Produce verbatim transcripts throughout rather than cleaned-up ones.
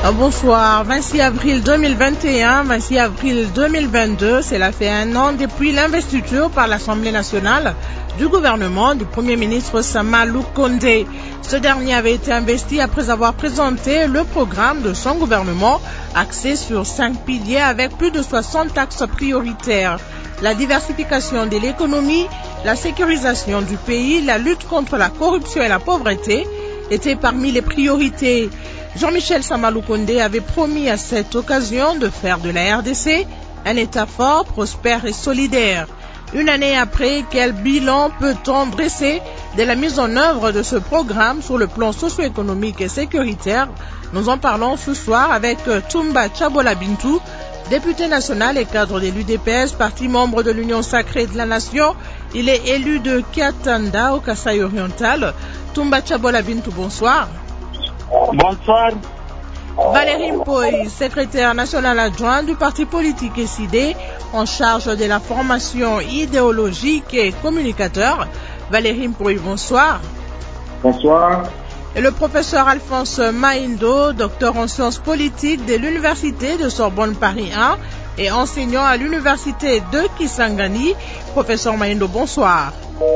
Bonsoir, vingt-six avril deux mille vingt et un, vingt-six avril deux mille vingt-deux, cela fait un an depuis l'investiture par l'Assemblée nationale du gouvernement du Premier ministre Sama Lukonde. Ce dernier avait été investi après avoir présenté le programme de son gouvernement axé sur cinq piliers avec plus de soixante axes prioritaires. La diversification de l'économie, la sécurisation du pays, la lutte contre la corruption et la pauvreté étaient parmi les priorités. Jean-Michel Sama Lukonde avait promis à cette occasion de faire de la R D C un État fort, prospère et solidaire. Une année après, quel bilan peut-on dresser de la mise en œuvre de ce programme sur le plan socio-économique et sécuritaire? Nous en parlons ce soir avec Toumba Tchabola Bintou, député national et cadre de l'U D P S, parti membre de l'Union sacrée de la Nation. Il est élu de Kiatanda au Kasaï oriental. Toumba Tchabola Bintou, bonsoir. Bonsoir. Valérie Mpoy, secrétaire national adjoint du parti politique S I D en charge de la formation idéologique et communicateur. Valérie Mpoy, bonsoir. Bonsoir. Et le professeur Alphonse Maindo, docteur en sciences politiques de l'Université de Sorbonne Paris un et enseignant à l'Université de Kisangani. Professeur Maindo, bonsoir.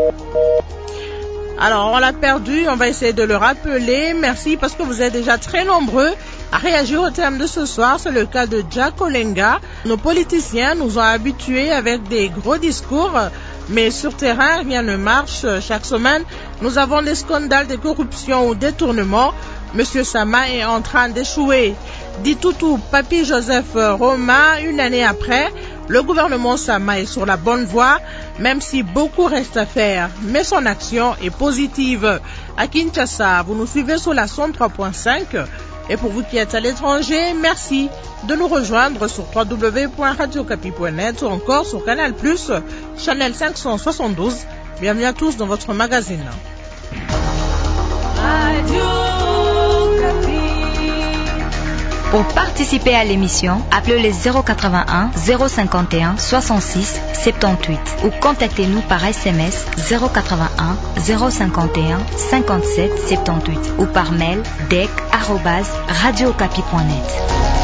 Alors, on l'a perdu, on va essayer de le rappeler. Merci parce que vous êtes déjà très nombreux à réagir au thème de ce soir. C'est le cas de Jack Olenga. Nos politiciens nous ont habitués avec des gros discours, mais sur terrain, rien ne marche. Chaque semaine, nous avons des scandales de corruption ou détournement. Monsieur Sama est en train d'échouer. Dit Toutou, Papi Joseph Roma, une année après, le gouvernement Sama est sur la bonne voie, même si beaucoup reste à faire, mais son action est positive. À Kinshasa, vous nous suivez sur la cent trois point cinq. Et pour vous qui êtes à l'étranger, merci de nous rejoindre sur w w w point radio capi point net ou encore sur Canal plus, Channel cinq cent soixante-douze. Bienvenue à tous dans votre magazine. Radio Capi. Pour participer à l'émission, appelez les zéro quatre-vingt-un zéro cinquante et un soixante-six soixante-dix-huit ou contactez-nous par S M S zéro quatre-vingt-un zéro cinquante et un cinquante-sept soixante-dix-huit ou par mail d e c arobase radio capi point net.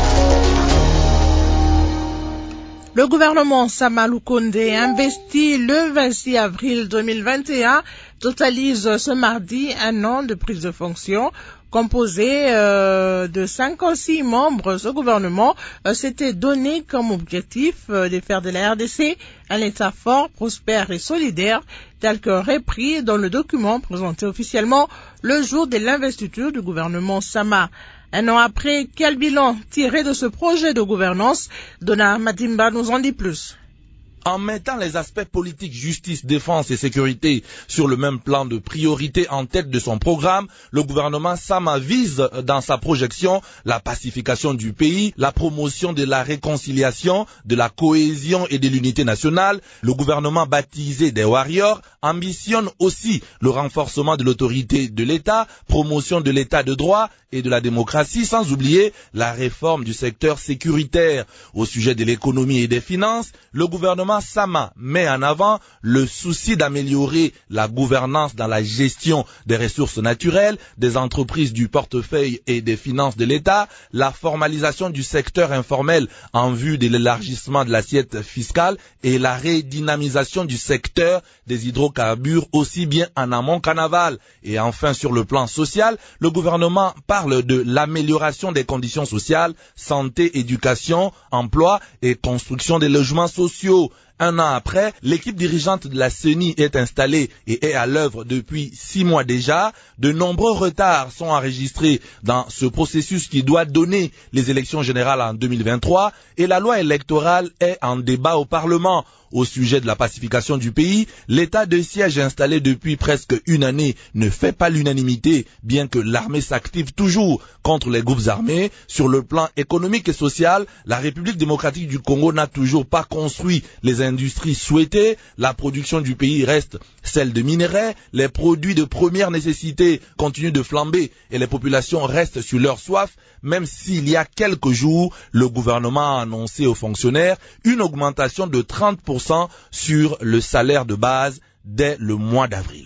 Le gouvernement Sama Lukonde, investi le vingt-six avril deux mille vingt et un, totalise ce mardi un an de prise de fonction. Composé euh, de cinquante-six membres, ce gouvernement euh, s'était donné comme objectif euh, de faire de la R D C un État fort, prospère et solidaire, tel que repris dans le document présenté officiellement le jour de l'investiture du gouvernement Sama. Un an après, quel bilan tiré de ce projet de gouvernance? Donna Madimba nous en dit plus. En mettant les aspects politiques, justice, défense et sécurité sur le même plan de priorité en tête de son programme, le gouvernement Sama vise dans sa projection la pacification du pays, la promotion de la réconciliation, de la cohésion et de l'unité nationale. Le gouvernement baptisé des Warriors ambitionne aussi le renforcement de l'autorité de l'État, promotion de l'État de droit et de la démocratie, sans oublier la réforme du secteur sécuritaire. Au sujet de l'économie et des finances, le gouvernement Sama met en avant le souci d'améliorer la gouvernance dans la gestion des ressources naturelles, des entreprises du portefeuille et des finances de l'État, la formalisation du secteur informel en vue de l'élargissement de l'assiette fiscale et la redynamisation du secteur des hydrocarbures aussi bien en amont qu'en aval. Et enfin, sur le plan social, le gouvernement parle de l'amélioration des conditions sociales, santé, éducation, emploi et construction des logements sociaux. Un an après, l'équipe dirigeante de la C E N I est installée et est à l'œuvre depuis six mois déjà. De nombreux retards sont enregistrés dans ce processus qui doit donner les élections générales en deux mille vingt-trois et la loi électorale est en débat au Parlement. Au sujet de la pacification du pays, l'état de siège installé depuis presque une année ne fait pas l'unanimité, bien que l'armée s'active toujours contre les groupes armés. Sur le plan économique et social, la République démocratique du Congo n'a toujours pas construit les industries souhaitées. La production du pays reste celle de minerais. Les produits de première nécessité continuent de flamber et les populations restent sur leur soif, même s'il y a quelques jours, le gouvernement a annoncé aux fonctionnaires une augmentation de trente pour cent sur le salaire de base dès le mois d'avril.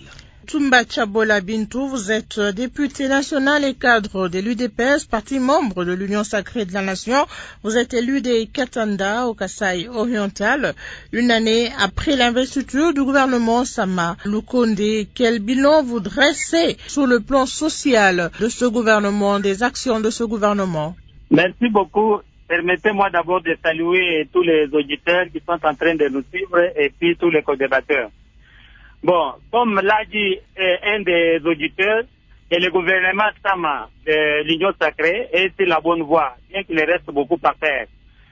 Toumba Tchabola Bintou, vous êtes député national et cadre de l'U D P S, parti membre de l'Union sacrée de la Nation. Vous êtes élu des Katanda au Kasaï oriental, une année après l'investiture du gouvernement Sama Lukonde. Quel bilan vous dressez sur le plan social de ce gouvernement, des actions de ce gouvernement? Merci beaucoup. Permettez-moi d'abord de saluer tous les auditeurs qui sont en train de nous suivre et puis tous les co-débatteurs. Bon, comme l'a dit euh, un des auditeurs, et le gouvernement Sama de l'Union sacrée est sur la bonne voie, bien qu'il reste beaucoup à faire.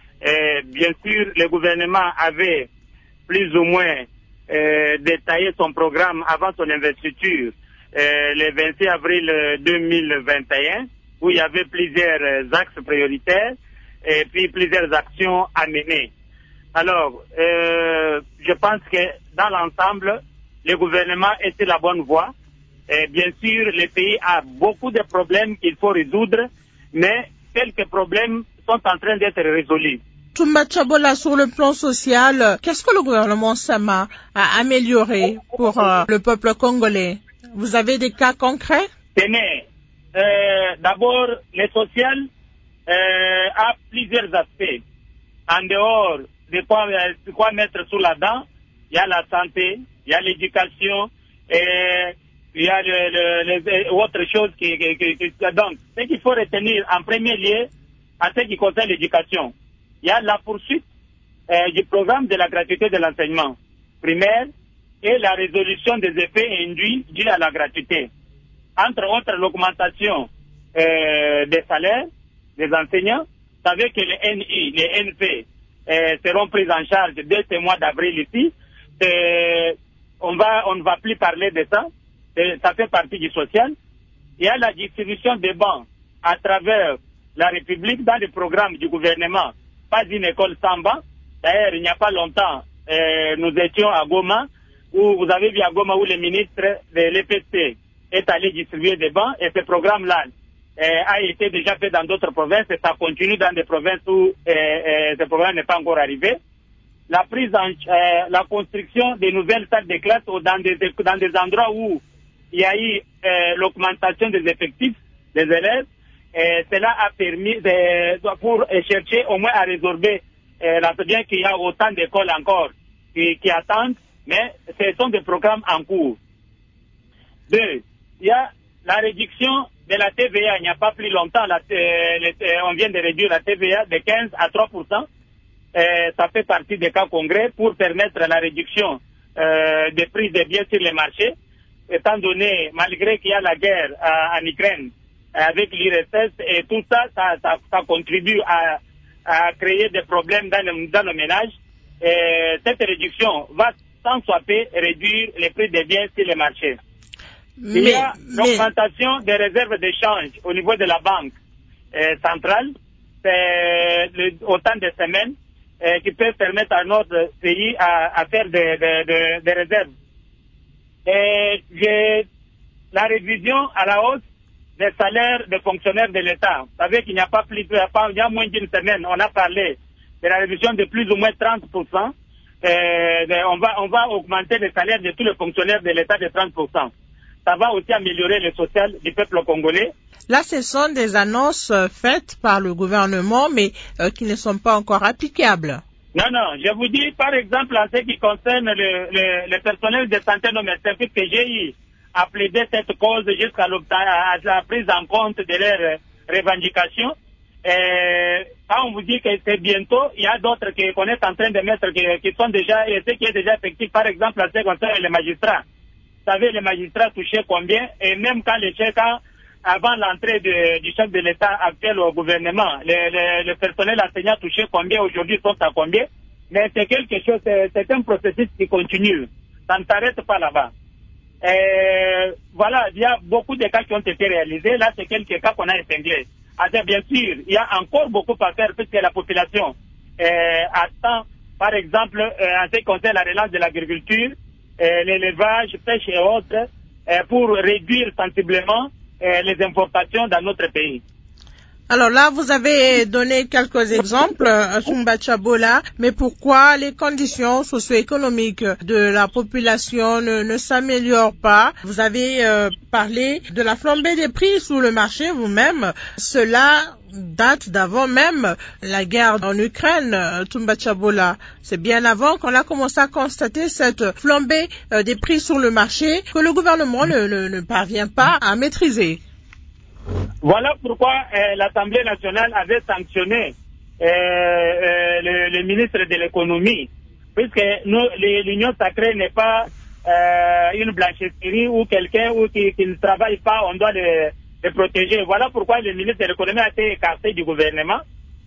Et bien sûr, le gouvernement avait plus ou moins euh, détaillé son programme avant son investiture euh, le vingt-six avril deux mille vingt et un, où il y avait plusieurs axes prioritaires et puis plusieurs actions à mener. Alors, euh, je pense que dans l'ensemble, le gouvernement est sur la bonne voie. Et bien sûr, le pays a beaucoup de problèmes qu'il faut résoudre, mais quelques problèmes sont en train d'être résolus. Toumba Tchabola, sur le plan social, qu'est-ce que le gouvernement Sama a amélioré pour euh, le peuple congolais? Vous avez des cas concrets? Tenez, euh, d'abord, le social euh, a plusieurs aspects. En dehors de quoi, de quoi mettre sous la dent, il y a la santé, il y a l'éducation, et il y a le, le, les autres choses qui, qui, qui, qui donc, ce qu'il faut retenir en premier lieu, en ce qui concerne l'éducation, il y a la poursuite euh, du programme de la gratuité de l'enseignement primaire et la résolution des effets induits dus à la gratuité. Entre autres, l'augmentation euh, des salaires des enseignants. Vous savez que les N I, les N P euh, seront pris en charge dès ce mois d'avril ici. Euh, on va, on ne va plus parler de ça. Euh, ça fait partie du social. Il y a la distribution des bancs à travers la République dans le programme du gouvernement. Pas une école sans banc. D'ailleurs, il n'y a pas longtemps, euh, nous étions à Goma, où vous avez vu à Goma où le ministre de l'E P C est allé distribuer des bancs, et ce programme-là euh, a été déjà fait dans d'autres provinces et ça continue dans des provinces où euh, euh, ce programme n'est pas encore arrivé. La prise en, euh, la construction des nouvelles salles de classe dans des, dans des endroits où il y a eu euh, l'augmentation des effectifs des élèves. Et cela a permis de, pour chercher au moins à résorber euh, la bien qu'il y a autant d'écoles encore qui, qui attendent, mais ce sont des programmes en cours. Deux, il y a la réduction de la T V A. Il n'y a pas plus longtemps, la, euh, les, on vient de réduire la T V A de quinze à trois pour cent. Euh, ça fait partie des cas congrès pour permettre la réduction euh, des prix des biens sur les marchés, étant donné, malgré qu'il y a la guerre euh, en Ukraine, avec l'U R S S et tout ça, ça, ça, ça contribue à, à créer des problèmes dans le, dans le ménage. Et cette réduction va sans soit peu réduire les prix des biens sur les marchés. Mais, Il y a l'augmentation mais... des réserves d'échange au niveau de la banque euh, centrale. C'est le, autant de semaines euh, qui peuvent permettre à notre pays à, à faire des, des, des, des réserves. Et j'ai la révision à la hausse des salaires des fonctionnaires de l'État. Vous savez qu'il n'y a pas plus, il y a moins d'une semaine, on a parlé de la révision de plus ou moins trente pour cent. Euh, on va, on va augmenter les salaires de tous les fonctionnaires de l'État de trente pour cent. Ça va aussi améliorer le social du peuple congolais. Là, ce sont des annonces faites par le gouvernement, mais euh, qui ne sont pas encore applicables. Non, non, je vous dis, par exemple, en ce qui concerne le, le, le personnel de santé non médecins, que j'ai eu à plaider cette cause jusqu'à la prise en compte de leurs revendications. Et quand on vous dit que c'est bientôt, il y a d'autres qu'on est en train de mettre, qui, qui sont déjà, et ce qui est déjà effectif, par exemple, en ce qui concerne les magistrats. Vous savez, les magistrats touchaient combien, et même quand les chefs, avant l'entrée de, du chef de l'État actuel au gouvernement, le, le, le personnel enseignant touchait combien, aujourd'hui sont à combien. Mais c'est quelque chose, c'est un processus qui continue. Ça ne s'arrête pas là-bas. Et voilà, il y a beaucoup de cas qui ont été réalisés. Là, c'est quelques cas qu'on a épinglés. Alors, bien sûr, il y a encore beaucoup à faire puisque la population euh, attend, par exemple, euh, en ce qui concerne la relance de l'agriculture, euh, l'élevage, pêche et autres, euh, pour réduire sensiblement euh, les importations dans notre pays. Alors là, vous avez donné quelques exemples, Tumba Chabola, mais pourquoi les conditions socio-économiques de la population ne, ne s'améliorent pas? Vous avez euh, parlé de la flambée des prix sur le marché vous-même. Cela date d'avant même la guerre en Ukraine, Tumba Chabola. C'est bien avant qu'on a commencé à constater cette flambée euh, des prix sur le marché que le gouvernement ne, ne, ne parvient pas à maîtriser. Voilà pourquoi euh, l'Assemblée nationale avait sanctionné euh, euh, le, le ministre de l'économie, puisque l'Union sacrée n'est pas euh, une blanchisserie ou quelqu'un ou qui, qui ne travaille pas, on doit le, le protéger. Voilà pourquoi le ministre de l'économie a été écarté du gouvernement.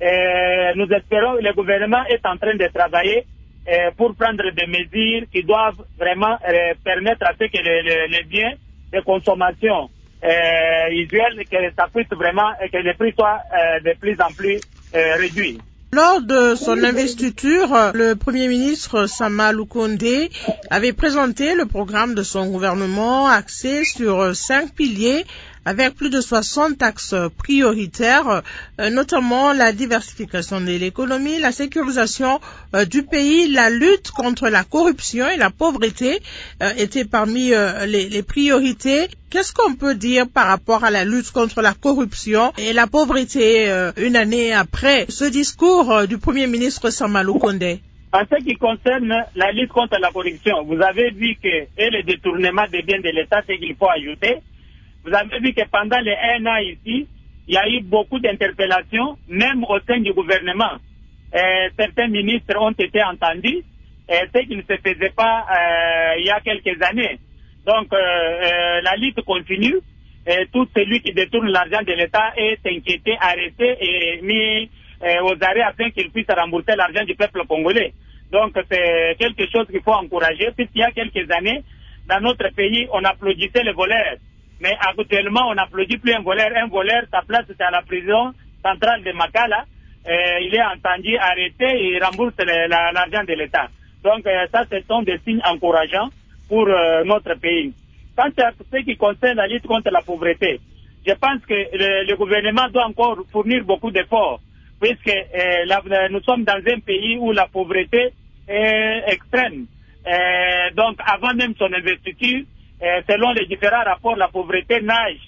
Euh, nous espérons que le gouvernement est en train de travailler euh, pour prendre des mesures qui doivent vraiment euh, permettre à ce que les le, le biens de consommation Euh, usuel, que ça puisse vraiment, que les prix soient euh, de plus en plus euh, réduits. Lors de son investiture, le Premier ministre Sama Lukonde avait présenté le programme de son gouvernement axé sur cinq piliers avec plus de soixante axes prioritaires, notamment la diversification de l'économie, la sécurisation du pays, la lutte contre la corruption et la pauvreté étaient parmi les, les priorités. Qu'est-ce qu'on peut dire par rapport à la lutte contre la corruption et la pauvreté une année après ce discours du Premier ministre Sama Lukonde? En ce qui concerne la lutte contre la corruption, vous avez vu que et le détournement des biens de l'État, c'est qu'il faut ajouter. Vous avez vu que pendant les un an ici, il y a eu beaucoup d'interpellations, même au sein du gouvernement. Euh, certains ministres ont été entendus, euh, ce qui ne se faisait pas euh, il y a quelques années. Donc, euh, euh, la lutte continue. Et tout celui qui détourne l'argent de l'État est inquiété, arrêté et mis euh, aux arrêts afin qu'il puisse rembourser l'argent du peuple congolais. Donc, c'est quelque chose qu'il faut encourager, puisqu'il y a quelques années, dans notre pays, on applaudissait les voleurs. Mais actuellement, on n'applaudit plus un voleur. Un voleur, sa place, c'est à la prison centrale de Makala. Euh, il est entendu, arrêté et il rembourse l'argent de l'État. Donc, euh, ça, ce sont des signes encourageants pour euh, notre pays. Quant à ce qui concerne la lutte contre la pauvreté, je pense que le, le gouvernement doit encore fournir beaucoup d'efforts, puisque euh, la, nous sommes dans un pays où la pauvreté est extrême. Euh, donc, avant même son investiture, Euh, selon les différents rapports, la pauvreté nage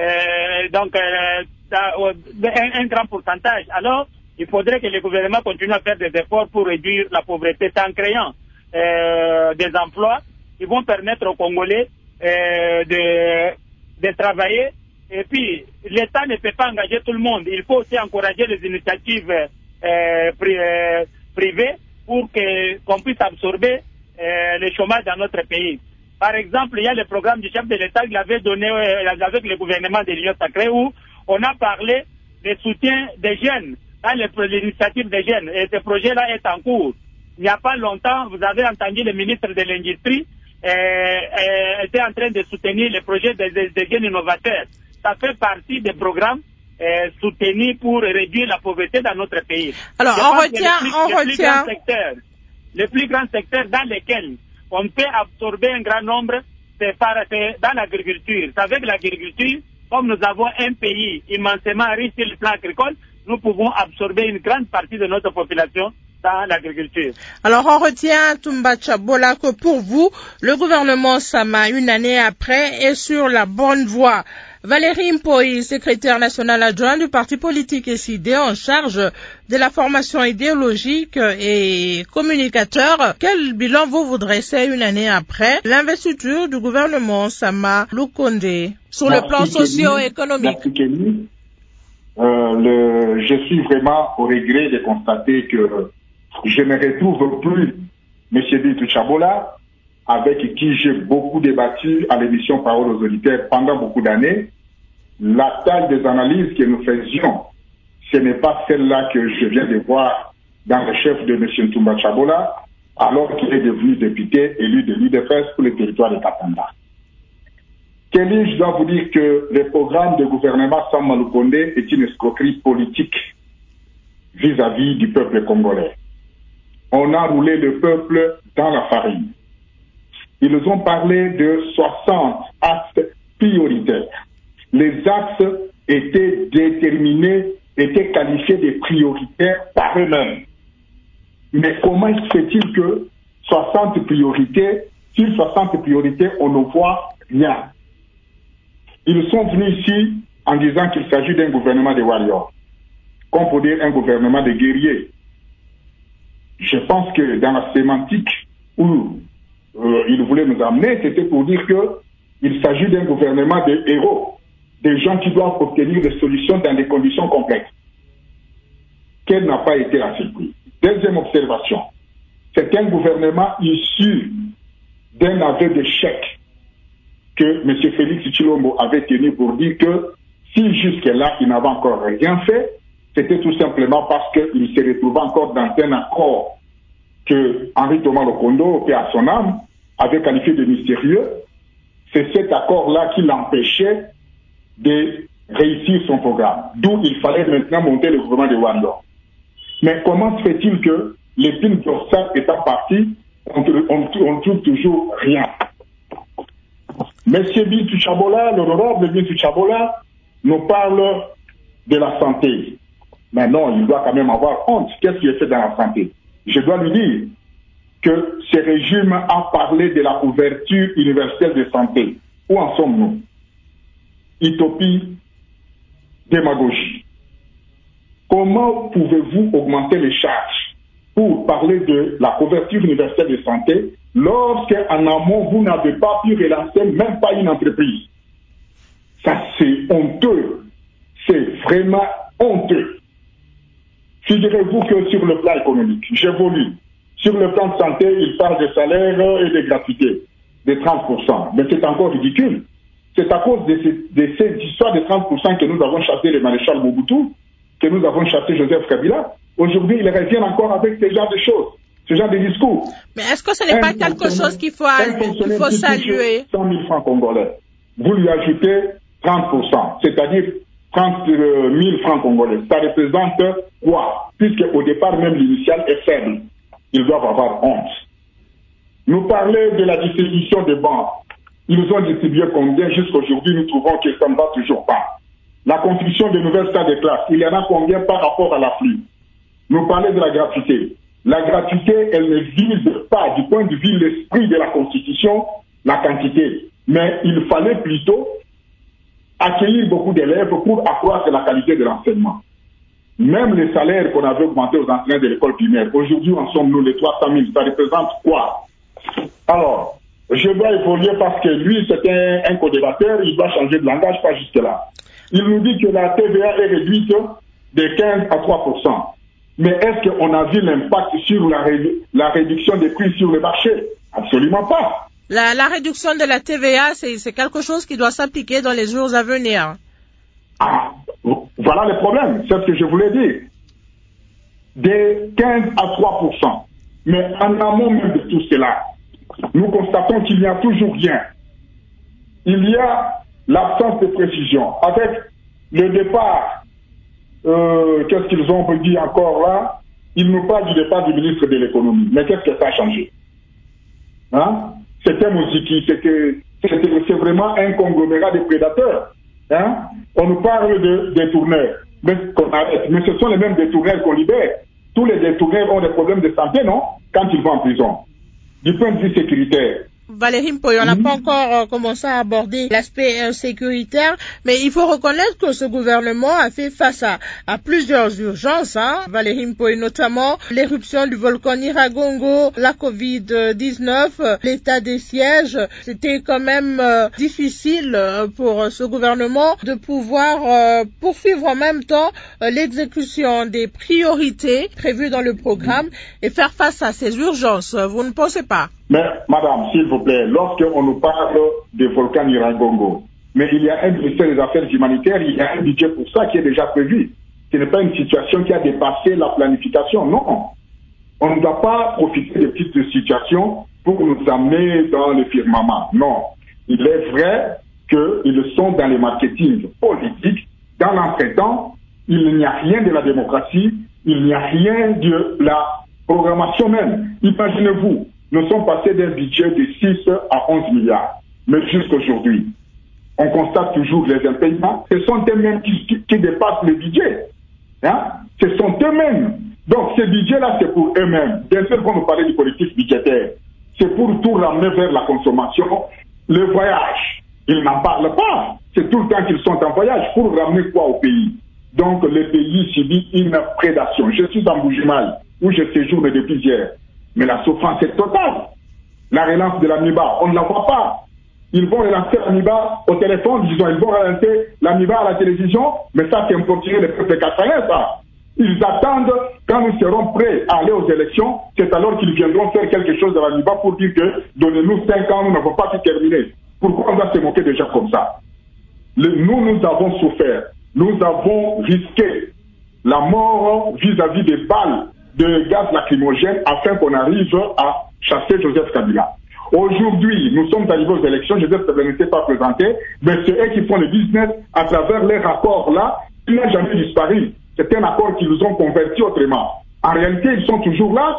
euh, donc euh, un, un grand pourcentage. Alors, il faudrait que le gouvernement continue à faire des efforts pour réduire la pauvreté en créant euh, des emplois qui vont permettre aux Congolais euh, de, de travailler. Et puis, l'État ne peut pas engager tout le monde. Il faut aussi encourager les initiatives euh, pri, euh, privées pour que qu'on puisse absorber euh, le chômage dans notre pays. Par exemple, il y a le programme du chef de l'État qu'il avait donné euh, avec le gouvernement de l'Union sacrée où on a parlé du soutien des jeunes, dans l'initiative des jeunes. Et ce projet-là est en cours. Il n'y a pas longtemps, vous avez entendu le ministre de l'Industrie euh, euh, était en train de soutenir le projet des, des, des jeunes innovateurs. Ça fait partie des programmes euh, soutenus pour réduire la pauvreté dans notre pays. Alors, Je on pense retient, que le plus, on le retient. Plus grand secteur, le plus grand secteur dans lequel on peut absorber un grand nombre, c'est dans l'agriculture. Avec l'agriculture, comme nous avons un pays immensément riche sur le plan agricole, nous pouvons absorber une grande partie de notre population dans l'agriculture. Alors, on retient, Tumba Chabola, que pour vous, le gouvernement Sama, une année après, est sur la bonne voie. Valérie Mpoyi, secrétaire national adjoint du parti politique S I D en charge de la formation idéologique et communicateur, quel bilan vous vous dressez une année après l'investiture du gouvernement Sama Lukonde sur le plan socio-économique? Merci Kenny. Euh, le, je suis vraiment au regret de constater que je ne retrouve plus M. Bintou Chabola, avec qui j'ai beaucoup débattu à l'émission Parole aux auditeurs pendant beaucoup d'années. La taille des analyses que nous faisions, ce n'est pas celle-là que je viens de voir dans le chef de M. Tumba Chabola, alors qu'il est devenu député élu de l'U D P S pour le territoire de Katanga. Kelly, je dois vous dire que le programme de gouvernement Sama Lukonde est une escroquerie politique vis-à-vis du peuple congolais. On a roulé le peuple dans la farine. Ils nous ont parlé de soixante axes prioritaires. Les axes étaient déterminés étaient qualifiés de prioritaires par eux-mêmes. Mais comment se fait-il que soixante priorités, sur soixante priorités, on ne voit rien? Ils sont venus ici en disant qu'il s'agit d'un gouvernement de warriors, comme pour dire un gouvernement de guerriers. Je pense que dans la sémantique où euh, ils voulaient nous amener, c'était pour dire qu'il s'agit d'un gouvernement de héros, des gens qui doivent obtenir des solutions dans des conditions complexes. Quelle n'a pas été la surprise? Deuxième observation, c'est un gouvernement issu d'un aveu d'échec que M. Félix Tshilombo avait tenu pour dire que si jusque-là il n'avait encore rien fait, c'était tout simplement parce qu'il se retrouvait encore dans un accord que Henri Thomas Lokondo, paix à son âme, avait qualifié de mystérieux. C'est cet accord-là qui l'empêchait de réussir son programme. D'où il fallait maintenant monter le gouvernement de Wando. Mais comment se fait-il que l'épine dorsale étant partie, on ne trouve toujours rien? Monsieur Bintou Tchabola, l'honorable Bintou Tchabola, nous parle de la santé. Mais non, il doit quand même avoir honte. Qu'est-ce qu'il fait dans la santé? Je dois lui dire que ce régime a parlé de la couverture universelle de santé. Où en sommes-nous? Utopie, démagogie. Comment pouvez-vous augmenter les charges pour parler de la couverture universelle de santé lorsque en amont vous n'avez pas pu relancer même pas une entreprise? Ça c'est honteux. C'est vraiment honteux. Figurez-vous que sur le plan économique, j'évolue. Sur le plan de santé, il parle de salaire et de gratuité, de trente pour cent. Mais c'est encore ridicule. C'est à cause de, ces, de ces histoires de trente pour cent que nous avons chassé le maréchal Mobutu, que nous avons chassé Joseph Kabila. Aujourd'hui, ils reviennent encore avec ce genre de choses, ce genre de discours. Mais est-ce que ce n'est pas quelque chose qu'il faut, qu'il faut saluer? cent mille francs congolais. Vous lui ajoutez trente pour cent, c'est-à-dire trente mille francs congolais. Ça représente quoi? Puisque au départ, même l'initiale est faible. Ils doivent avoir honte. Nous parler de la distribution des banques. Ils ont distribué combien? Jusqu'aujourd'hui, nous trouvons que ça ne va toujours pas. La construction de nouvelles salles de classe, il y en a combien par rapport à l'afflux? Nous parler de la gratuité. La gratuité, elle ne vise pas, du point de vue de l'esprit de la Constitution, la quantité. Mais il fallait plutôt accueillir beaucoup d'élèves pour accroître la qualité de l'enseignement. Même les salaires qu'on avait augmentés aux enseignants de l'école primaire, aujourd'hui, en sommes-nous les trois cent mille, ça représente quoi? Alors, je dois évoluer parce que lui, c'est un, un co-débatteur, il doit changer de langage, pas jusque-là. Il nous dit que la T V A est réduite de quinze à trois pour cent. Mais est-ce qu'on a vu l'impact sur la, ré, la réduction des prix sur le marché? Absolument pas. La, la réduction de la T V A, c'est quelque chose qui doit s'appliquer dans les jours à venir. Ah, voilà le problème, c'est ce que je voulais dire. De quinze à trois pour cent. Mais en amont même de tout cela, nous constatons qu'il n'y a toujours rien. Il y a l'absence de précision. Avec le départ, euh, qu'est-ce qu'ils ont dit encore là? Ils nous parlent du départ du ministre de l'économie. Mais qu'est-ce que ça a changé? Hein? C'était Moziki, c'est vraiment un conglomérat de prédateurs. Hein? On nous parle de détourneurs, mais, mais ce sont les mêmes détourneurs qu'on libère. Tous les détourneurs ont des problèmes de santé, non? Quand ils vont en prison. Du point de vue sécuritaire. Valérie Mpoyo, on n'a mmh. pas encore euh, commencé à aborder l'aspect euh, sécuritaire, mais il faut reconnaître que ce gouvernement a fait face à, à plusieurs urgences, hein, Valérie Mpoyo, notamment l'éruption du volcan Nyiragongo, la covid dix-neuf, euh, l'état des sièges. C'était quand même euh, difficile euh, pour euh, ce gouvernement de pouvoir euh, poursuivre en même temps euh, l'exécution des priorités prévues dans le programme et faire face à ces urgences. Vous ne pensez pas? Mais, madame, s'il vous plaît, lorsqu'on nous parle des volcans Nyiragongo, mais il y a un ministère des Affaires humanitaires, il y a un budget pour ça qui est déjà prévu. Ce n'est pas une situation qui a dépassé la planification, non. On ne doit pas profiter de petites situations pour nous amener dans le firmament, non. Il est vrai qu'ils sont dans le marketing politique, dans l'entretemps, il n'y a rien de la démocratie, il n'y a rien de la programmation même. Imaginez-vous, nous sommes passés d'un budget de six à onze milliards. Mais jusqu'aujourd'hui, on constate toujours les impayements. Ce sont eux-mêmes qui, qui, qui dépassent le budget. Hein? Ce sont eux-mêmes. Donc ce budget-là, c'est pour eux-mêmes. Bien sûr, quand nous parlons du collectif budgétaire, c'est pour tout ramener vers la consommation. Le voyage, ils n'en parlent pas. C'est tout le temps qu'ils sont en voyage. Pour ramener quoi au pays? Donc le pays subit une prédation. Je suis en Bujimaï, où je séjourne depuis hier. Mais la souffrance est totale. La relance de l'AMIBA, on ne la voit pas. Ils vont relancer l'AMIBA au téléphone, disons, ils vont relancer l'AMIBA à la télévision, mais ça, c'est importuner le peuple castagnen, ça. Ils attendent, quand nous serons prêts à aller aux élections, c'est alors qu'ils viendront faire quelque chose de l'AMIBA pour dire que, donnez-nous cinq ans, nous n'avons pas pu terminer. Pourquoi on doit se moquer des gens comme ça? Le, nous, nous avons souffert. Nous avons risqué la mort vis-à-vis des balles de gaz lacrymogène afin qu'on arrive à chasser Joseph Kabila. Aujourd'hui, nous sommes arrivés aux élections, Joseph Kabila n'était pas présenté, mais c'est eux qui font le business à travers les rapports-là. Il n'a jamais disparu. C'est un accord qui nous ont convertis autrement. En réalité, ils sont toujours là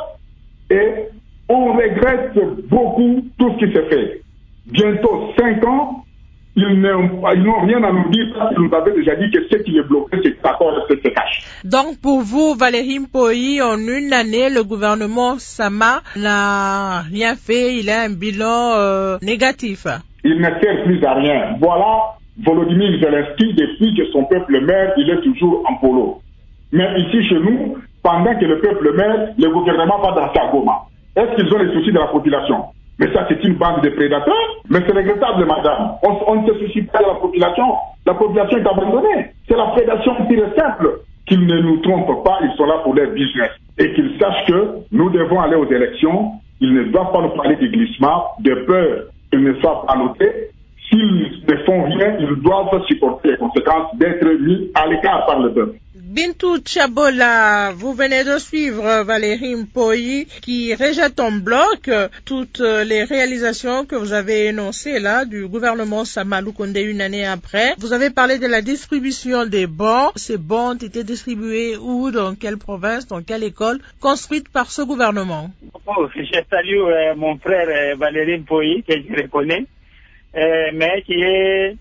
et on regrette beaucoup tout ce qui s'est fait. Bientôt cinq ans, ils n'ont rien à nous dire parce qu'ils nous avaient déjà dit que ce qui est bloqué, c'est que l'accord se cache. Donc pour vous, Valérie Mpoyi, en une année, le gouvernement Sama n'a rien fait, il a un bilan euh, négatif. Il ne sert plus à rien. Voilà Volodymyr Zelensky, depuis que son peuple meurt, il est toujours en polo. Mais ici chez nous, pendant que le peuple meurt, le gouvernement va dans sa goma. Est-ce qu'ils ont les soucis de la population? Mais ça, c'est une bande de prédateurs. Mais c'est regrettable, madame. On, on ne se soucie pas de la population. La population est abandonnée. C'est la prédation pure et simple. Qu'ils ne nous trompent pas, ils sont là pour leur business. Et qu'ils sachent que nous devons aller aux élections. Ils ne doivent pas nous parler de glissement, de peur qu'ils ne soient pas notés. S'ils ne font rien, ils doivent supporter les conséquences d'être mis à l'écart par le peuple. Bintou Tchabola, vous venez de suivre Valérie Mpoyi qui rejette en bloc toutes les réalisations que vous avez énoncées là du gouvernement Sama Lukonde une année après. Vous avez parlé de la distribution des bons. Ces bons ont été distribués où, dans quelle province, dans quelle école, construite par ce gouvernement? Oh, je salue euh, mon frère euh, Valérie Mpoyi, que je reconnais, euh, mais qui est,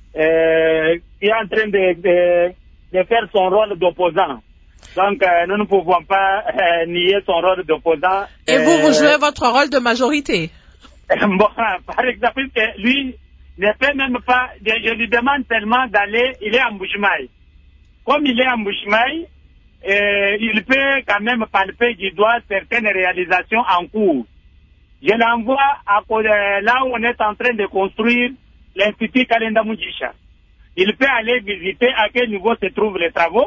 euh, qui est en train de... de de faire son rôle d'opposant. Donc, euh, nous ne pouvons pas euh, nier son rôle d'opposant. Et vous, vous jouez votre rôle de majorité? Bon, par exemple, que lui ne peut même pas, je lui demande seulement d'aller, il est en Bujimaï. Comme il est en Bujimaï, euh, il peut quand même palper du doigt certaines réalisations en cours. Je l'envoie à, là où on est en train de construire l'Institut Kalenda Mujisha. Il peut aller visiter à quel niveau se trouvent les travaux.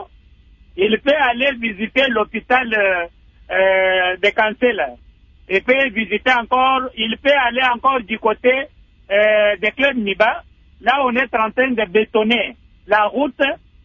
Il peut aller visiter l'hôpital euh, euh, de Cancel. Il peut visiter encore, il peut aller encore du côté euh, de Club Niba. Là, on est en train de bétonner la route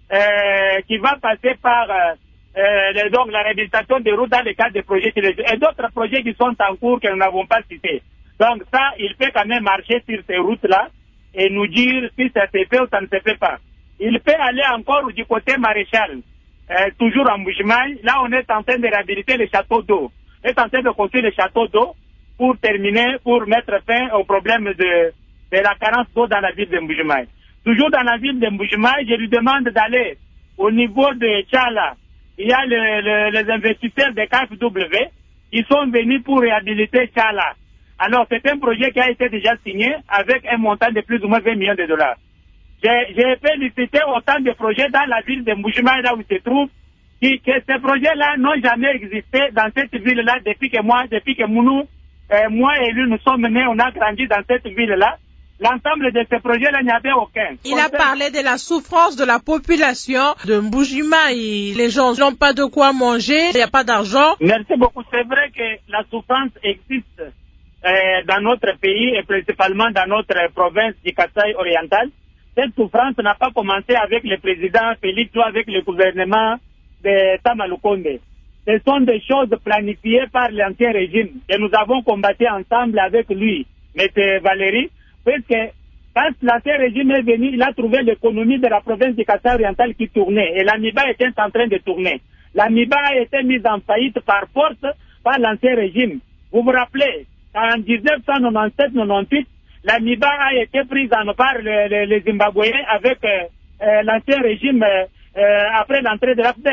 euh, qui va passer par euh, euh, donc la réhabilitation des routes dans le cadre des projets et d'autres projets qui sont en cours que nous n'avons pas cités. Donc ça, il peut quand même marcher sur ces routes-là et nous dire si ça se fait ou ça ne se fait pas. Il peut aller encore du côté maréchal, euh, toujours en Bujimaï. Là, on est en train de réhabiliter les châteaux d'eau. On est en train de construire les châteaux d'eau pour terminer, pour mettre fin au problème de, de la carence d'eau dans la ville de Bujimaï. Toujours dans la ville de Bujimaï, je lui demande d'aller au niveau de Tchala. Il y a le, le, les investisseurs de K F W qui sont venus pour réhabiliter Tchala. Alors, c'est un projet qui a été déjà signé avec un montant de plus ou moins vingt millions de dollars. J'ai félicité autant de projets dans la ville de Mbujimaï, là où il se trouve, qui, que ces projets-là n'ont jamais existé dans cette ville-là depuis que moi, depuis que Mounou, euh, moi et lui, nous sommes nés, on a grandi dans cette ville-là. L'ensemble de ces projets-là, il n'y avait aucun. Il a parlé de la souffrance de la population de Mbujimaï. Les gens n'ont pas de quoi manger, il n'y a pas d'argent. Merci beaucoup. C'est vrai que la souffrance existe Euh, dans notre pays et principalement dans notre province du Kasaï oriental. Cette souffrance n'a pas commencé avec le président Félix ou avec le gouvernement de Sama Lukonde. Ce sont des choses planifiées par l'ancien régime et nous avons combattu ensemble avec lui, M. Valérie, parce que quand l'ancien régime est venu, il a trouvé l'économie de la province du Kasaï oriental qui tournait et l'AMIBA était en train de tourner. L'AMIBA a été mise en faillite par force par l'ancien régime. Vous vous rappelez, en dix-neuf cent quatre-vingt-sept quatre-vingt-huit, l'AMIBA a été prise en part les, les, les Zimbabwéens avec euh, euh, l'ancien régime euh, euh, après l'entrée de l'A F D E L.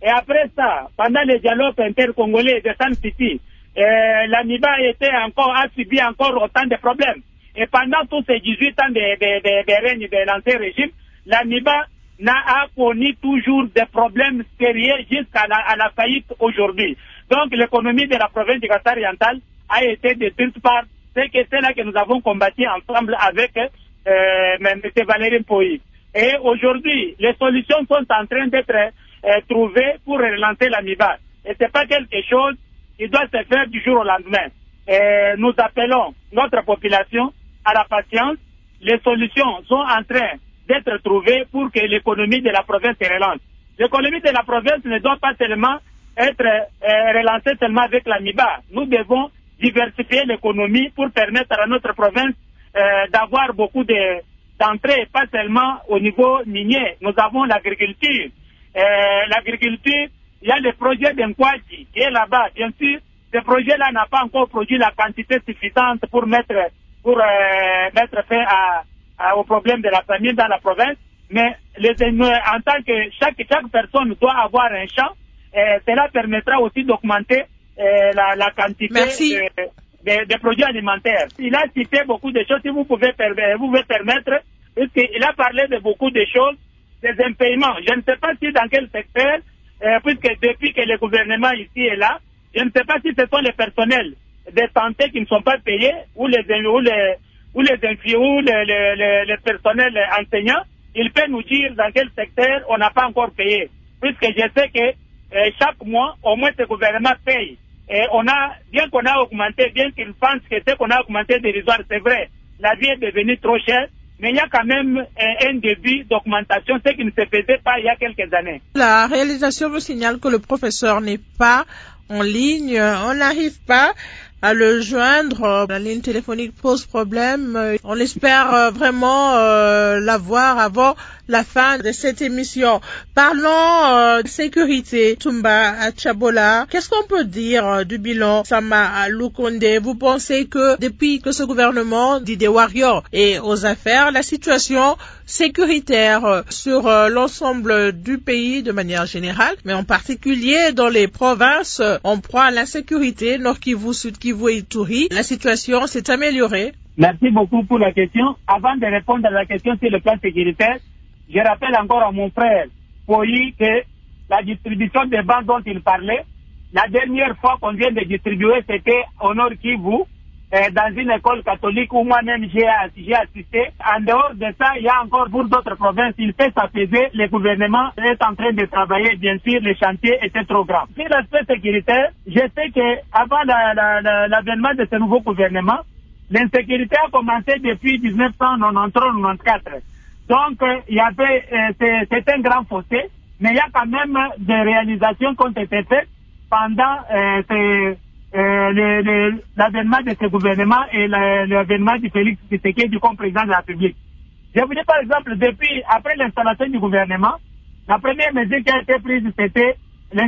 Et après ça, pendant les dialogues intercongolais de San City, euh, l'Amiba était encore, a subi encore autant de problèmes. Et pendant tous ces dix-huit ans de, de, de, de règne de l'ancien régime, l'Amiba n'a connu toujours des problèmes sérieux jusqu'à la, à la faillite aujourd'hui. Donc l'économie de la province du Kasai oriental a été détruite par ce que c'est là que nous avons combattu ensemble avec euh, M. Valérie Mpoyi. Et aujourd'hui, les solutions sont en train d'être euh, trouvées pour relancer l'Amiba. Et c'est pas quelque chose qui doit se faire du jour au lendemain. Et nous appelons notre population à la patience. Les solutions sont en train d'être trouvées pour que l'économie de la province se relance. L'économie de la province ne doit pas seulement être euh, relancée seulement avec l'Amiba. Nous devons diversifier l'économie pour permettre à notre province euh, d'avoir beaucoup de, d'entrées, pas seulement au niveau minier. Nous avons l'agriculture. Euh, l'agriculture, il y a le projet d'Nkwaji qui est là-bas. Bien sûr, ce projet-là n'a pas encore produit la quantité suffisante pour mettre, pour, euh, mettre fin à, à, au problème de la famine dans la province. Mais les, en tant que chaque, chaque personne doit avoir un champ, euh, cela permettra aussi d'augmenter euh, la, la quantité de, de, de produits alimentaires. Il a cité beaucoup de choses, si vous pouvez, vous pouvez permettre, puisqu'il a parlé de beaucoup de choses, des impayements. Je ne sais pas si dans quel secteur, euh, puisque depuis que le gouvernement ici est là, je ne sais pas si ce sont les personnels de santé qui ne sont pas payés, ou les ou les ou les ou les, les, les, les personnels enseignants. Il peut nous dire dans quel secteur on n'a pas encore payé, puisque je sais que euh, chaque mois, au moins ce gouvernement paye. Et on a, bien qu'on a augmenté, bien qu'ils pensent que ce qu'on a augmenté dérisoire, c'est vrai, la vie est devenue trop chère, mais il y a quand même un, un début d'augmentation, ce qui ne se faisait pas il y a quelques années. La réalisation me signale que le professeur n'est pas en ligne, on n'arrive pas à le joindre, la ligne téléphonique pose problème, on espère vraiment euh, l'avoir avant la fin de cette émission. Parlons euh, de sécurité, Toumba Tchabola, qu'est-ce qu'on peut dire euh, du bilan Sama Lukonde? Vous pensez que depuis que ce gouvernement dit des warriors et aux affaires, la situation sécuritaire euh, sur euh, l'ensemble du pays de manière générale, mais en particulier dans les provinces euh, en proie à l'insécurité, Nord Kivu, Sud Kivu et Ituri, la situation s'est améliorée? Merci beaucoup pour la question. Avant de répondre à la question sur le plan sécuritaire, je rappelle encore à mon frère Poyi que la distribution des banques dont il parlait, la dernière fois qu'on vient de distribuer, c'était au Nord Kivu, euh, dans une école catholique où moi-même j'ai, j'ai assisté. En dehors de ça, il y a encore pour d'autres provinces, il fait s'apaiser, le gouvernement est en train de travailler, bien sûr, les chantiers étaient trop grands. Sur l'aspect sécuritaire, je sais qu'avant la, la, la, l'avènement de ce nouveau gouvernement, l'insécurité a commencé depuis dix-neuf cent quatre-vingt-treize quatre-vingt-quatorze. Donc, euh, il y avait, euh, c'est, c'est un grand fossé, mais il y a quand même des réalisations qui ont été faites pendant euh, ces, euh, le, le, l'avènement de ce gouvernement et le, l'avènement du Félix Tshisekedi comme président de la République. Je vous dis par exemple, depuis, après l'installation du gouvernement, la première mesure qui a été prise, c'était le,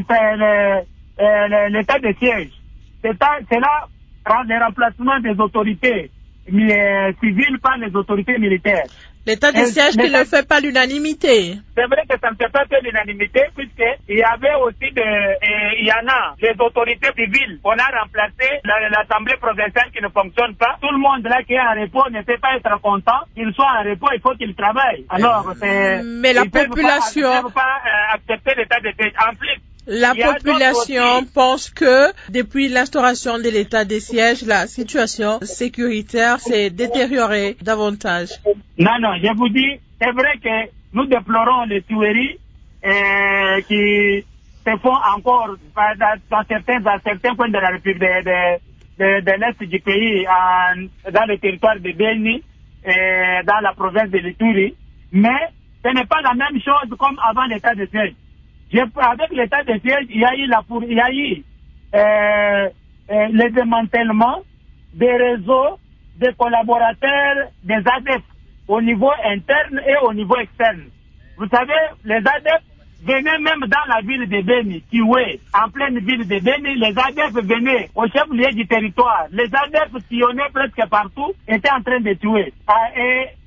le, l'état de siège. C'est, c'est là le remplacement des autorités euh, civiles par les autorités militaires. L'état de siège qui ne fait pas l'unanimité. C'est vrai que ça ne fait pas que l'unanimité, puisqu'il y avait aussi de, et il y en a, les autorités civiles. On a remplacé la, l'Assemblée provinciale qui ne fonctionne pas. Tout le monde là qui est en repos ne peut pas être content. Qu'il soit en repos, il faut qu'il travaille. Alors, c'est... Mais la population... Ils ne peuvent pas euh, accepter l'état de siège. En plus, la population pense que depuis l'instauration de l'état de siège, la situation sécuritaire s'est détériorée davantage. Non, non, je vous dis, c'est vrai que nous déplorons les tueries euh, qui se font encore dans, dans, certains, dans certains coins de la République de, de, de, de l'Est du pays, en, dans le territoire de Beni, et dans la province de l'Ituri. Mais ce n'est pas la même chose comme avant l'état de siège. Avec l'état de siège, il y a eu, la, il y a eu euh, euh, le démantèlement des réseaux des collaborateurs des A D E F au niveau interne et au niveau externe. Vous savez, les A D E F venaient même dans la ville de Beni, Kiwé, en pleine ville de Beni, les A D E F venaient au chef-lieu du territoire. Les A D E F sillonnaient presque partout, étaient en train de tuer. Et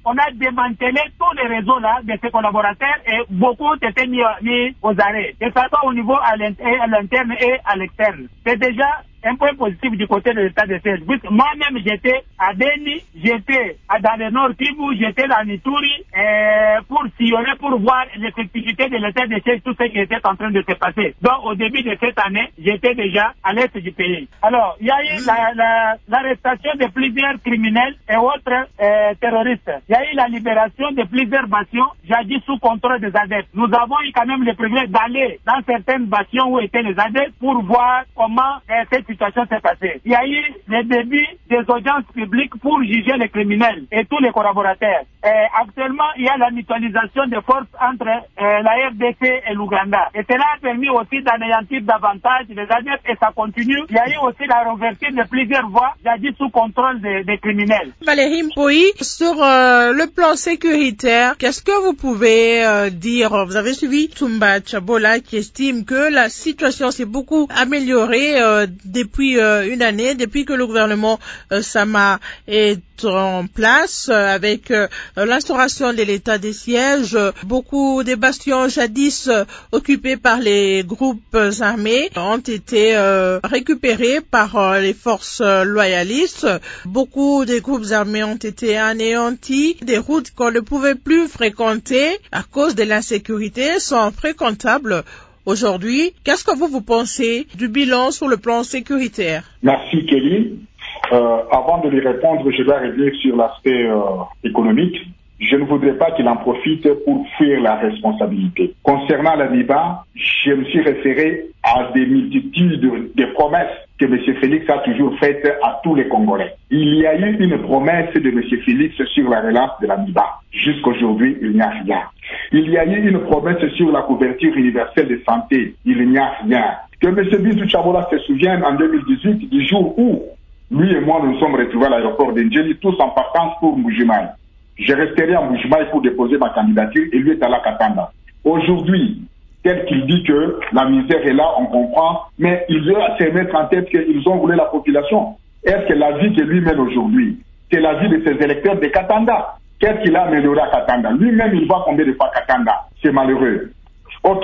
on a démantelé tous les réseaux là de ses collaborateurs et beaucoup étaient mis, mis aux arrêts, que ce soit au niveau à l'interne et à l'externe. C'est déjà un point positif du côté de l'état de siège. Moi-même, j'étais à Beni, j'étais dans le Nord Kivu, j'étais à Ituri euh, pour sillonner, pour voir l'effectivité de l'état de siège, tout ce qui était en train de se passer. Donc, au début de cette année, j'étais déjà à l'est du pays. Alors, il y a eu l'arrestation la, la, de plusieurs criminels et autres euh, terroristes. Il y a eu la libération de plusieurs bastions, jadis sous contrôle des A D F. Nous avons eu quand même le privilège d'aller dans certaines bastions où étaient les A D F pour voir comment euh, cette situation s'est passée. Il y a eu le début des audiences publiques pour juger les criminels et tous les collaborateurs. Et actuellement, il y a la mutualisation des forces entre euh, la R D C et l'Ouganda. Et cela a permis aussi d'anéantir davantage les A D F et ça continue. Il y a eu aussi la réouverture de plusieurs voies, jadis sous contrôle des, des criminels. Valérie Mpoyi, sur euh, le plan sécuritaire, qu'est-ce que vous pouvez euh, dire? Vous avez suivi Toumba Tchabola qui estime que la situation s'est beaucoup améliorée euh, depuis euh, une année, depuis que le gouvernement euh, Sama est en place euh, avec euh, l'instauration de l'état des sièges. Euh, beaucoup des bastions jadis euh, occupés par les groupes euh, armés ont été euh, récupérés par euh, les forces euh, loyalistes. Beaucoup des groupes armés ont été anéantis. Des routes qu'on ne pouvait plus fréquenter à cause de l'insécurité sont fréquentables aujourd'hui. Qu'est-ce que vous, vous pensez du bilan sur le plan sécuritaire? Merci Kelly. Euh, avant de lui répondre, je dois revenir sur l'aspect euh, économique. Je ne voudrais pas qu'il en profite pour fuir la responsabilité. Concernant la Miba, je me suis référé à des multitudes de, de promesses que M. Félix a toujours faites à tous les Congolais. Il y a eu une promesse de M. Félix sur la relance de la Miba. Jusqu'aujourd'hui, il n'y a rien. Il y a eu une promesse sur la couverture universelle de santé. Il n'y a rien. Que M. Bisou Tchabola se souvienne en deux mille dix-huit du jour où lui et moi nous sommes retrouvés à l'aéroport d'Indjeli, tous en partance pour Mbujimaï. Je resterai à Mbujimaï pour déposer ma candidature et lui est à la Katanga. Aujourd'hui, tel qu'il dit que la misère est là, on comprend, mais il veut se mettre en tête qu'ils ont voulu la population. Est-ce que la vie que lui mène aujourd'hui, c'est la vie de ses électeurs de Katanga? Qu'est-ce qu'il a amélioré à Katanga? Lui-même, il va combien de fois Katanga? C'est malheureux. Ok.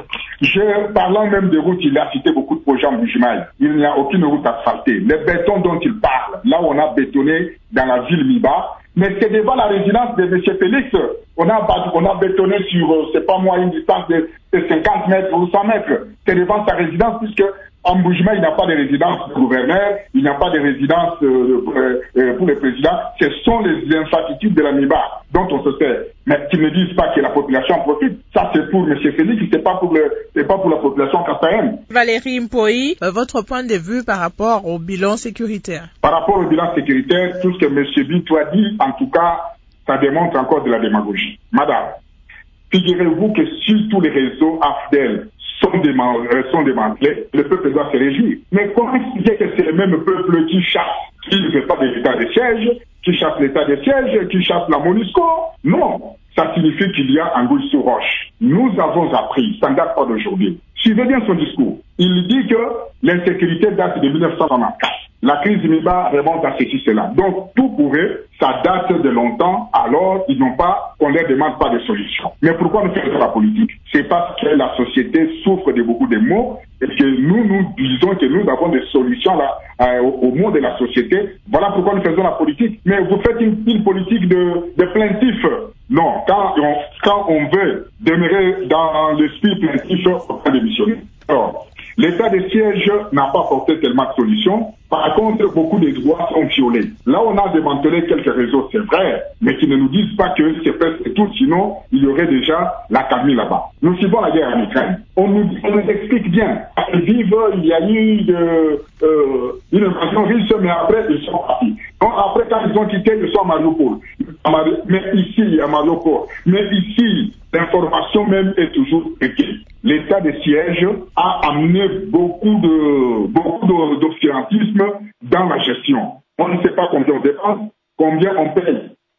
Je, parlant même de routes, il a cité beaucoup de projets en Mbujimaï. Il n'y a aucune route asphaltée. Le béton dont il parle, là où on a bétonné dans la ville Miba, mais c'est devant la résidence de M. Félix. On a, on a bétonné sur, euh, c'est pas moi, une distance de, de cinquante mètres ou cent mètres. C'est devant sa résidence puisque en Mbujimaï, il n'y a pas de résidence de gouverneur, il n'y a pas de résidence euh, euh, pour le président. Ce sont les infrastructures de la Miba dont on se sert. Mais qu'ils ne disent pas que la population en profite. Ça, c'est pour M. Félix, c'est pas pour le, c'est pas pour la population kassaïenne. Valérie Mpoyi, euh, votre point de vue par rapport au bilan sécuritaire? Par rapport au bilan sécuritaire, tout ce que M. Bintou a dit, en tout cas, ça démontre encore de la démagogie. Madame, figurez-vous que sur tous les réseaux A F D E L sont, déman- sont démantelés, le peuple doit se réjouir. Mais comment expliquer que c'est le même peuple qui chasse, qui ne fait pas de l'état de siège, qui chasse l'état de siège, qui chasse la MONUSCO? Non, ça signifie qu'il y a anguille sous roche. Nous avons appris, ça ne date pas d'aujourd'hui. Suivez bien son discours. Il dit que l'insécurité date de mille neuf cent quatre-vingt-quatre. La crise du Miba remonte à ceci, cela. Donc, tout pour eux, ça date de longtemps, alors ils n'ont pas, on ne leur demande pas de solution. Mais pourquoi nous faisons la politique? C'est parce que la société souffre de beaucoup de maux et que nous, nous disons que nous avons des solutions là, euh, au, au maux de la société. Voilà pourquoi nous faisons la politique. Mais vous faites une, une politique de, de plaintif. Non, quand on, quand on veut demeurer dans l'esprit plaintif, on va démissionner. Alors, l'état de siège n'a pas apporté tellement de solutions. Par contre, beaucoup de droits sont violés. Là, on a démantelé quelques réseaux, c'est vrai, mais qui ne nous disent pas que c'est presque tout, sinon il y aurait déjà la calmie là-bas. Nous suivons la guerre en Ukraine. On nous, on nous explique bien. Ils vivent, il y a eu de, euh, une invasion russe, mais après, ils sont partis. Donc, après, quand ils ont quitté, ils sont à Mariupol. Mais ici, à Mariupol. Mais ici, l'information même est toujours écrite. L'état de siège a amené beaucoup de beaucoup d'obscurantisme dans la gestion. On ne sait pas combien on dépense, combien on paye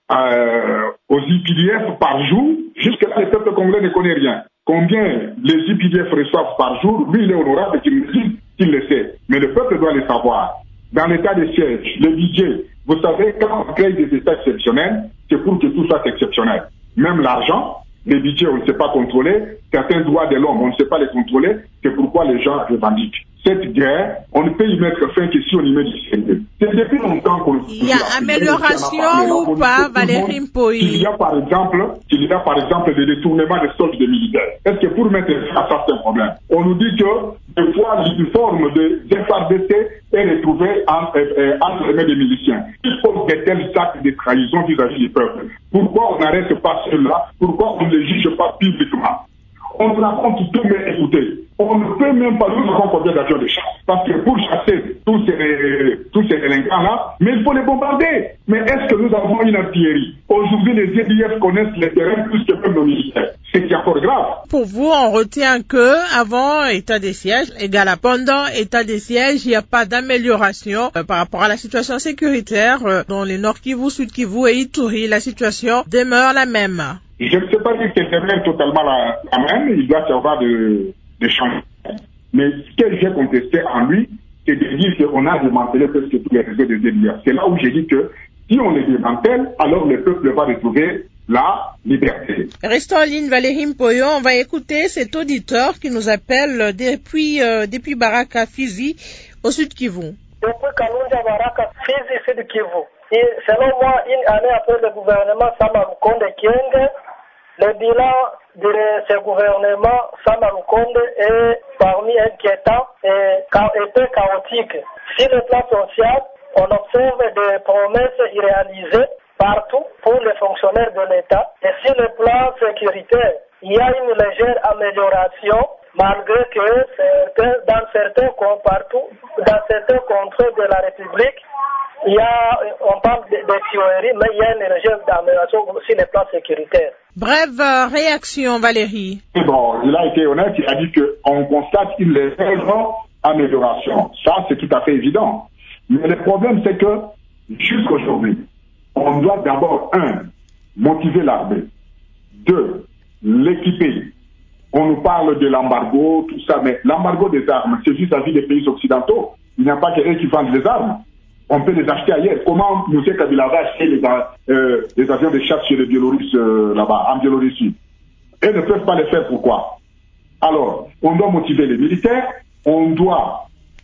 euh, aux I P D F par jour. Jusque-là, le peuple congolais ne connaît rien. Combien les I P D F reçoivent par jour, lui, il est honorable et qu'il me dit qu'il le sait. Mais le peuple doit le savoir. Dans l'état de siège, le budget Vous savez, quand on crée des états exceptionnels, c'est pour que tout soit exceptionnel. Même l'argent, les budgets, on ne sait pas contrôler. Certains droits de l'homme, on ne sait pas les contrôler. C'est pourquoi les gens revendiquent. Cette guerre, on ne peut y mettre fin que si on y met du sérieux. C'est depuis longtemps qu'on... Il y a amélioration ou pas, Valérie Mpoyi? Il y a par exemple, il y a par exemple des détournements de soldes des militaires. Est-ce que pour mettre ça, ça c'est un problème? On nous dit que des fois l'uniforme de F A R D C est retrouvé entre, euh, entre les mains des miliciens. Il faut de tels actes de trahison vis-à-vis du peuple. Pourquoi on n'arrête pas cela? Pourquoi on ne les juge pas publiquement? On raconte tout, mais écoutez, on ne peut même pas, nous avons combien d'avions de chasse, parce que pour chasser tous ces, tous ces délinquants-là, mais il faut les bombarder. Mais est-ce que nous avons une artillerie? Aujourd'hui, les Z D F connaissent les terrains plus que même nos militaires. C'est encore grave. Pour vous, on retient que avant état des sièges égale à pendant état des sièges, il n'y a pas d'amélioration euh, par rapport à la situation sécuritaire euh, dans les Nord Kivu, Sud Kivu et Ituri. La situation demeure la même. Je ne sais pas dire qu'elle demeure totalement la, la même, il doit y avoir de, de changements. Mais ce que j'ai contesté en lui, c'est de dire qu'on a démantelé presque tous les réseaux de Z D F. C'est là où j'ai dit que si on les démantèle, alors le peuple va retrouver la liberté. Restons en ligne, Valérie Mpoyi. On va écouter cet auditeur qui nous appelle depuis, euh, depuis Baraka, Fizi, au Sud Kivu. Depuis Kalunja, Baraka, Fizi, Sud Kivu. Et selon moi, une année après le gouvernement Sama Lukonde Kyenge, le bilan de ce gouvernement Sama Lukonde est parmi inquiétant et était chaotique. Sur le plan social, on observe des promesses irréalisées partout pour les fonctionnaires de l'État. Et sur le plan sécuritaire, il y a une légère amélioration malgré que certains, dans certains partout, dans certains contrôles de la République, il y a, on parle de, de tueries, mais il y a une légère amélioration sur le plan sécuritaire. Brève euh, réaction, Valérie. Bon, il a été honnête, il a dit qu'on constate une légère amélioration. Ça, c'est tout à fait évident. Mais le problème, c'est que, jusqu'aujourd'hui, on doit d'abord, un, motiver l'armée. Deux, l'équiper. On nous parle de l'embargo, tout ça, mais l'embargo des armes, c'est juste vis-à-vis des pays occidentaux. Il n'y a pas quelqu'un qui vend des armes. On peut les acheter ailleurs. Comment M. Kabila va acheter les, euh, les avions de chasse chez les Biélorusses euh, là-bas, en Biélorussie? Eux ne peuvent pas le faire. Pourquoi? Alors, on doit motiver les militaires, on doit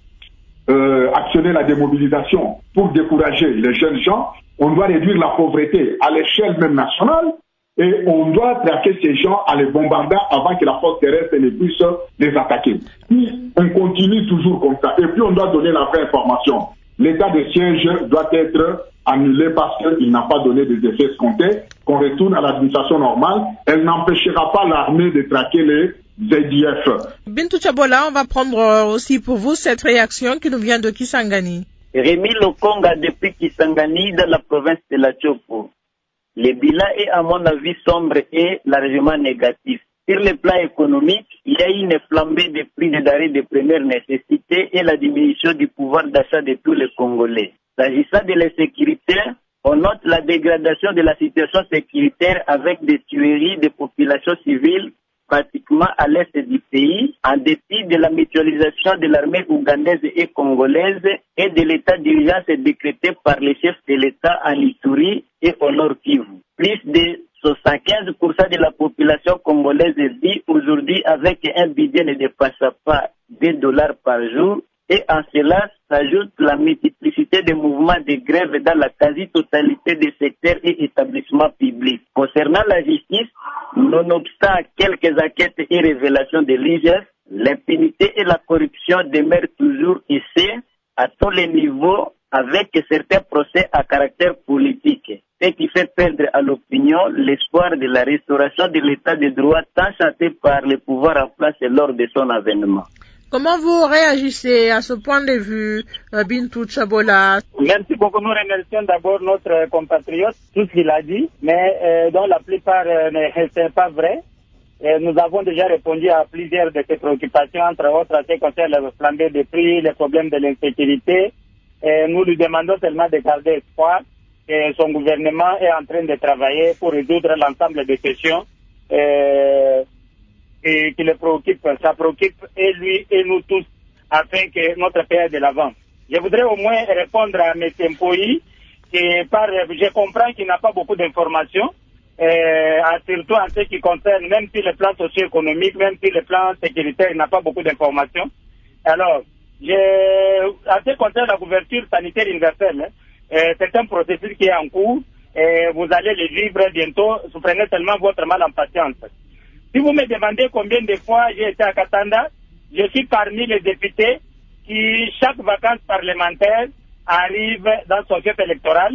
euh, actionner la démobilisation pour décourager les jeunes gens, on doit réduire la pauvreté à l'échelle même nationale, et on doit traquer ces gens en les bombardant avant que la force terrestre ne puisse les attaquer. Si on continue toujours comme ça, et puis on doit donner la vraie information, l'état de siège doit être annulé parce qu'il n'a pas donné des effets escomptés, qu'on retourne à l'administration normale, elle n'empêchera pas l'armée de traquer les Z D F. Bintou Tchabola, on va prendre aussi pour vous cette réaction qui nous vient de Kisangani. Rémi Lokonga depuis Kisangani dans la province de la Tchopo. Le bilan est à mon avis sombre et largement négatif. Sur le plan économique, il y a une flambée des prix des denrées de première nécessité et la diminution du pouvoir d'achat de tous les Congolais. S'agissant de la sécurité, on note la dégradation de la situation sécuritaire avec des tueries de populations civiles pratiquement à l'est du pays, en dépit de la mutualisation de l'armée ougandaise et congolaise et de l'état d'urgence décrété par les chefs de l'État en Ituri et au Nord Kivu. Plus de soixante-quinze pour cent de la population congolaise vit aujourd'hui avec un budget ne dépassant pas deux dollars par jour, et en cela s'ajoute la multiplicité de mouvements de grève dans la quasi-totalité des secteurs et établissements publics. Concernant la justice, nonobstant quelques enquêtes et révélations de l'I G F, l'impunité et la corruption demeurent toujours ici à tous les niveaux avec certains procès à caractère politique, ce qui fait perdre à l'opinion l'espoir de la restauration de l'état de droit tant chanté par le pouvoir en place lors de son avènement. Comment vous réagissez à ce point de vue, Bintou Tchabola? Merci beaucoup. Nous remercions d'abord notre compatriote, tout ce qu'il a dit, mais euh, dont la plupart euh, n'est pas vrai. Et nous avons déjà répondu à plusieurs de ces préoccupations, entre autres à ce qui concerne la flambée des prix, les problèmes de l'insécurité. Et nous lui demandons seulement de garder espoir que son gouvernement est en train de travailler pour résoudre l'ensemble des questions euh, et qui le préoccupe, ça préoccupe et lui et nous tous afin que notre pays aille de l'avant. Je voudrais au moins répondre à M. Mpoyi et par, je comprends qu'il n'a pas beaucoup d'informations, euh, surtout en ce qui concerne, même si le plan socio-économique, même si le plan sécuritaire, il n'a pas beaucoup d'informations. Alors, je, en ce qui concerne la couverture sanitaire universelle, euh, c'est un processus qui est en cours, et vous allez le vivre bientôt, prenez seulement votre mal en patience. Si vous me demandez combien de fois j'ai été à Katanda, je suis parmi les députés qui, chaque vacances parlementaire, arrive dans son chef électoral.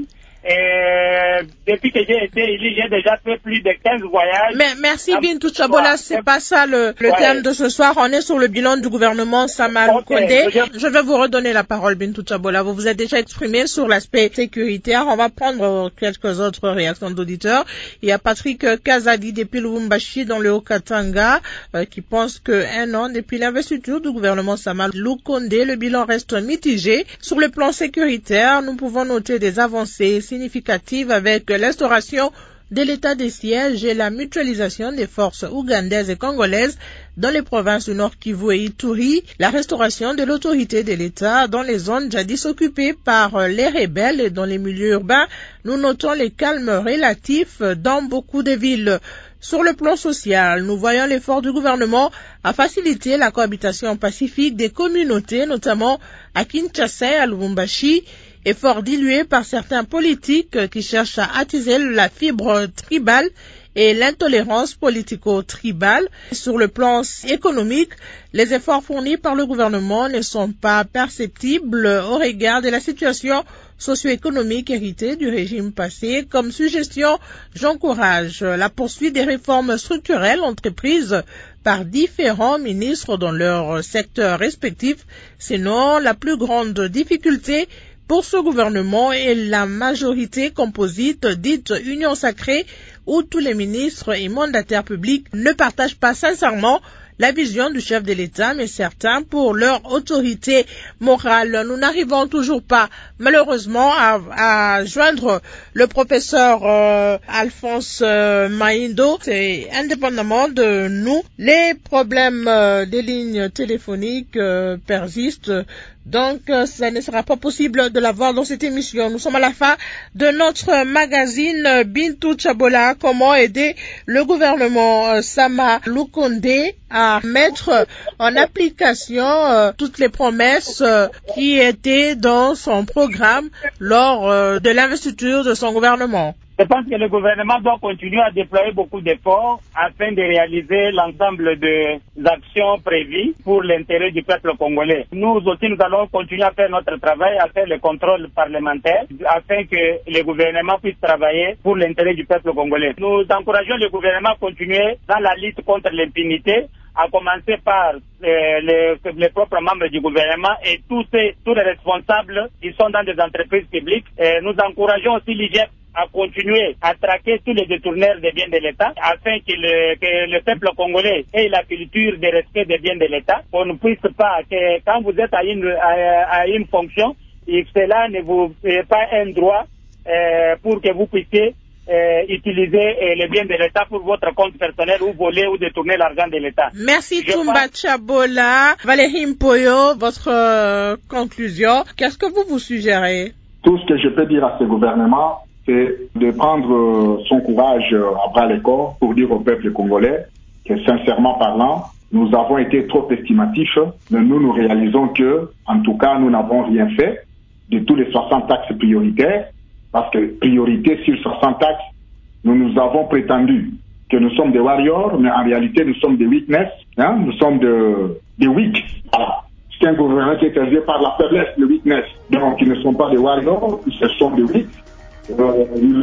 Et depuis que j'ai été élu, j'ai déjà fait plus de quinze voyages. Mais merci Bintou Tchabola, c'est pas ça le, le ouais. thème de ce soir. On est sur le bilan du gouvernement Sama Lukonde. Okay, je... je vais vous redonner la parole, Bintou Tchabola. Vous vous êtes déjà exprimé sur l'aspect sécuritaire. On va prendre quelques autres réactions d'auditeurs. Il y a Patrick Kazadi depuis Lubumbashi dans le Haut-Katanga euh, qui pense que un an depuis l'investiture du gouvernement Sama Lukonde, le bilan reste mitigé. Sur le plan sécuritaire, nous pouvons noter des avancées significative avec l'instauration de l'état des sièges et la mutualisation des forces ougandaises et congolaises dans les provinces du Nord Kivu et Ituri, la restauration de l'autorité de l'État dans les zones jadis occupées par les rebelles et dans les milieux urbains. Nous notons les calmes relatifs dans beaucoup de villes. Sur le plan social, nous voyons l'effort du gouvernement à faciliter la cohabitation pacifique des communautés, notamment à Kinshasa et à Lubumbashi, effort dilué par certains politiques qui cherchent à attiser la fibre tribale et l'intolérance politico-tribale. Sur le plan économique, les efforts fournis par le gouvernement ne sont pas perceptibles au regard de la situation socio-économique héritée du régime passé. Comme suggestion, j'encourage la poursuite des réformes structurelles entreprises par différents ministres dans leurs secteurs respectifs. Sinon, la plus grande difficulté pour ce gouvernement est la majorité composite dite Union sacrée où tous les ministres et mandataires publics ne partagent pas sincèrement la vision du chef de l'État, mais certains, pour leur autorité morale. Nous n'arrivons toujours pas, malheureusement, à, à joindre le professeur euh, Alphonse euh, Maindo. C'est indépendamment de nous. Les problèmes euh, des lignes téléphoniques euh, persistent. Donc, euh, ça ne sera pas possible de l'avoir dans cette émission. Nous sommes à la fin de notre magazine Bintou Tchabola, comment aider le gouvernement euh, Sama Lukonde à mettre en application euh, toutes les promesses euh, qui étaient dans son programme lors euh, de l'investiture de son gouvernement. Je pense que le gouvernement doit continuer à déployer beaucoup d'efforts afin de réaliser l'ensemble des actions prévues pour l'intérêt du peuple congolais. Nous aussi, nous allons continuer à faire notre travail, à faire le contrôle parlementaire afin que le gouvernement puisse travailler pour l'intérêt du peuple congolais. Nous encourageons le gouvernement à continuer dans la lutte contre l'impunité, à commencer par euh, les, les propres membres du gouvernement et tous, ces, tous les responsables qui sont dans des entreprises publiques. Et nous encourageons aussi l'I G E P à continuer à traquer tous les détourneurs des biens de l'État afin que le, que le peuple congolais ait la culture de respect des biens de l'État. On ne puisse pas, que quand vous êtes à une, à, à une fonction, et que cela ne vous est pas un droit euh, pour que vous puissiez euh, utiliser euh, les biens de l'État pour votre compte personnel ou voler ou détourner l'argent de l'État. Merci Toumba Tchabola. Valérie Mpoyo, votre euh, conclusion, qu'est-ce que vous vous suggérez? Tout ce que je peux dire à ce gouvernement, c'est de prendre son courage à bras le corps pour dire au peuple congolais que, sincèrement parlant, nous avons été trop estimatifs, mais nous nous réalisons que, en tout cas, nous n'avons rien fait de tous les soixante axes prioritaires, parce que priorité sur soixante axes, nous nous avons prétendu que nous sommes des warriors, mais en réalité, nous sommes des weakness, hein, nous sommes de, des weak. Voilà. C'est un gouvernement qui est élevé par la faiblesse, le weakness. Donc, ils ne sont pas des warriors, ils sont des weak. Euh,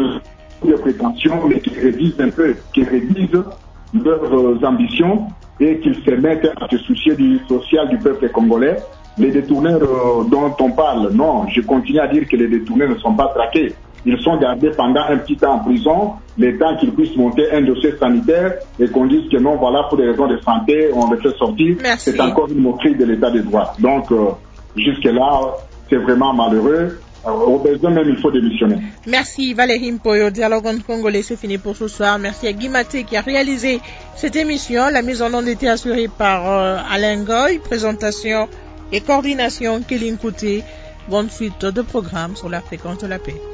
des prétentions, mais qui réduisent un peu, qui réduisent leurs euh, ambitions et qu'ils se mettent à se soucier du social du peuple congolais. Les détourneurs euh, dont on parle, non, je continue à dire que les détourneurs ne sont pas traqués. Ils sont gardés pendant un petit temps en prison, le temps qu'ils puissent monter un dossier sanitaire et qu'on dise que non, voilà, pour des raisons de santé, on les fait sortir. Merci. C'est encore une moquerie de l'état de droit. Donc, euh, jusque-là, c'est vraiment malheureux. Au besoin même, il faut démissionner. Merci Valérie Mpoyo. Dialogue en congolais, c'est fini pour ce soir. Merci à Guy Maté qui a réalisé cette émission. La mise en onde était assurée par euh, Alain Goy. Présentation et coordination Kéline Kouté. Bonne suite de programme sur la fréquence de la paix.